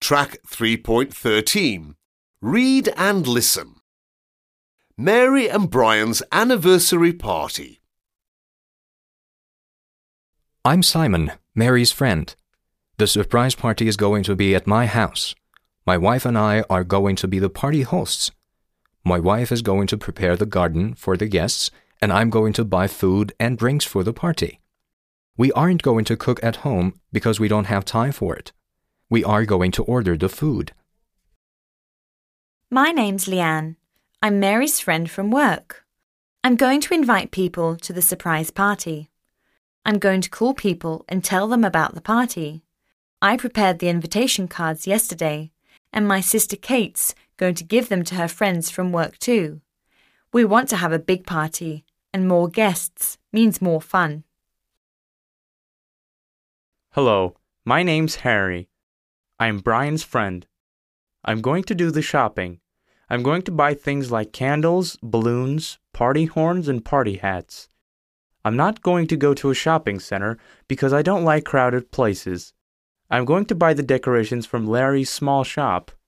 Track 3.13. Read and listen. Mary and Brian's anniversary party. I'm Simon, Mary's friend. The surprise party is going to be at my house. My wife and I are going to be the party hosts. My wife is going to prepare the garden for the guests, and I'm going to buy food and drinks for the party. We aren't going to cook at home because we don't have time for it. We are going to order the food. My name's Leanne. I'm Mary's friend from work. I'm going to invite people to the surprise party. I'm going to call people and tell them about the party. I prepared the invitation cards yesterday, and my sister Kate's going to give them to her friends from work too. We want to have a big party, and more guests means more fun. Hello, my name's Harry. I'm Brian's friend. I'm going to do the shopping. I'm going to buy things like candles, balloons, party horns, and party hats. I'm not going to go to a shopping center because I don't like crowded places. I'm going to buy the decorations from Larry's small shop.